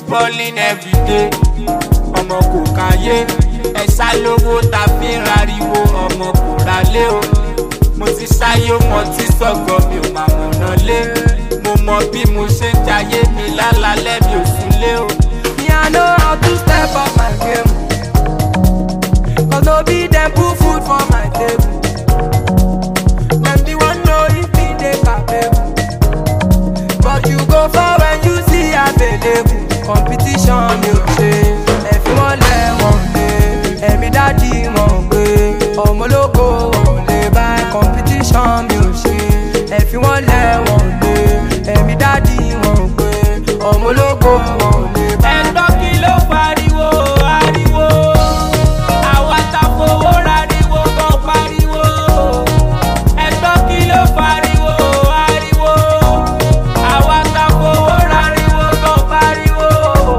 balling every day. Ọmọ kò káyé ẹ̀sà lówó ta fi ń rariwo ọmọ kò ralé o. Mo ti sáyé mo ti sọ̀gọ̀ mi ò máa mọ̀nà lé. Mo mọ bí mo ṣe ń jayé mi lálálẹ́ mi ò súnlé o. Me I know how to step up my game, cause no be them put food for my table. Them the one know if me dey capable, but you go for when you see available. Competition mi ò ṣe ẹ̀fín wọn lẹ̀ wọ́n lé ẹ̀mí dájú wọn gbé ọmọ ológo wọn lè bá. Competition mi ò ṣe ẹ̀fín wọn lẹ̀ wọ́n lé ẹ̀mí dájú wọn gbé ọmọ ológo wọn lè bá. Ẹ̀gbọ́n kí ló pariwo ariwo àwa ta fowó rariwo gan pariwo. Ẹ̀gbọ́n kí ló pariwo ariwo àwa ta fowó rariwo gan pariwo.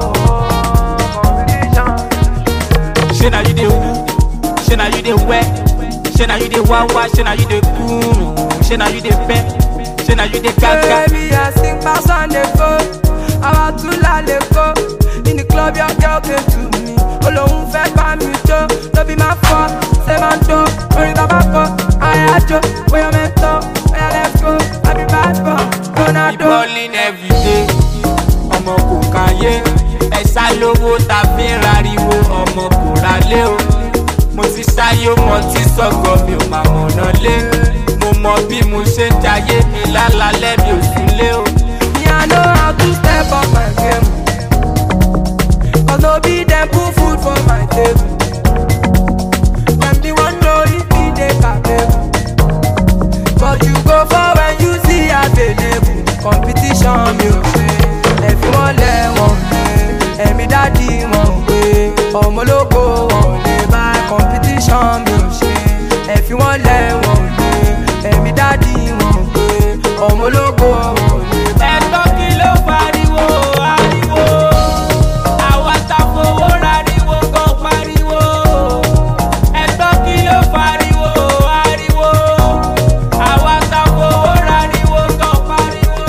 Ṣé na you dey woo? Ṣé na you dey wẹ́? Ṣé na you dey wáwá? Ṣé na you dey kúrú? Ṣé na you dey bẹ́? Ṣé na you dey gágá? Baby, I sing pass on the go. Àwa tún lálẹ́ kó. In the club, your girl came to me. Olóhùn fẹ́ bá mi jó. No be my fault, ṣé máa ń jó. Orin tàbá kọ, àyájó. Bóyá mẹ́tọ́, bóyá let's go. I be bad boy, Ronaldo. Balling every day. Ọmọ kò káyé ẹ̀sà lówó ta fi ń rariwo ọmọ kò ralé o. Mo ti sáyé mo ti sọ̀gọ̀ mi ò máa mọ̀nà lé. Mo mọ bí mo ṣe ń jayé mi lálálẹ́ mi ò súnlé o. Me I know how to step up my game, cause no be them put food for my table. Them the one know if me dey capable, but you go for when you see available. Competition mi ò ṣe ẹ̀fín wọn lẹ̀ wọ́n lé ẹ̀mí dájú wọn gbé ọmọ ológo wọn lè bá. Competition mi ò ṣe ẹ̀fín wọn lẹ̀ wọ́n lé ẹ̀mí dájú wọn gbé ọmọ ológo wọn lè bá. Ẹ̀gbọ́n kí ló pariwo ariwo àwa ta fowó rariwo gan pariwo. Ẹ̀gbọ́n kí ló pariwo ariwo àwa ta fowó rariwo gan pariwo.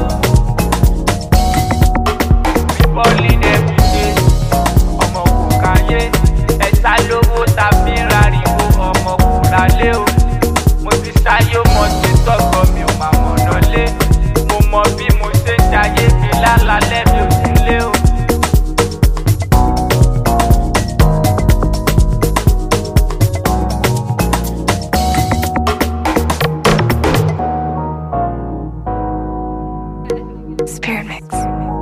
Balling every day. Ọmọ kò káyé ẹ̀sà lówó ta fi ń rariwo ọmọ kò ralé o. Mo ti sáyé mo ti sọ̀gọ̀ mi ò máa mọ̀nà lé. Mo mọ bí mo ṣe ń jayé mi lálálẹ́ mi ò súnlé o. Spirit Mix.